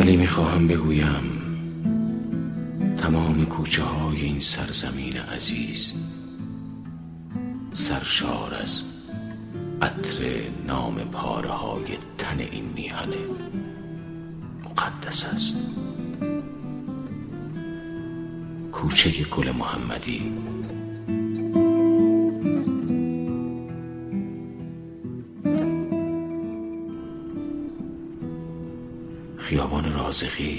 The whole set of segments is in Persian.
ولی میخواهم بگویم تمام کوچه های این سرزمین عزیز سرشار از عطر نام پاره های تن این میهن مقدس است. کوچه گل محمدی، خیابان رازقی،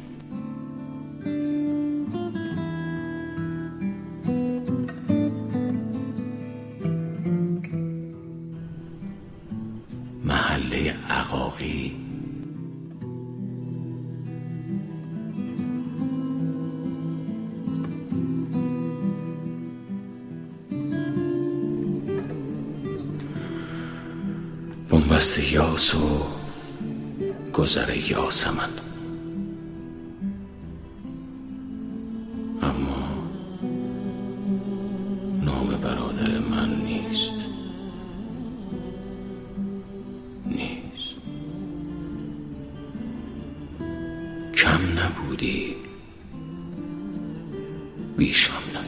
محله عقاقی، بنبست یاس و گذر یاسمن. اما نام برادر من نیست. کم نبودی، بیشم نه،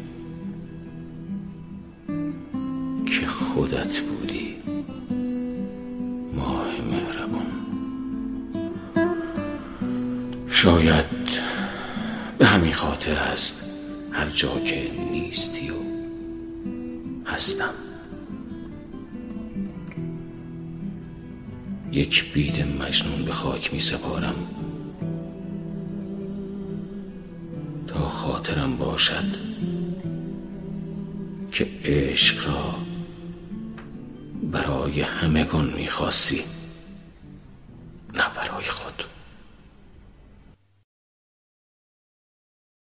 که خودت بودی ماه مهربان. شاید به همین خاطر است هر جا که نیستی و هستم. یک بید مجنون به خاک می سپارم تا خاطرم باشد که عشق را برای همگان می خواستی، نه برای خود.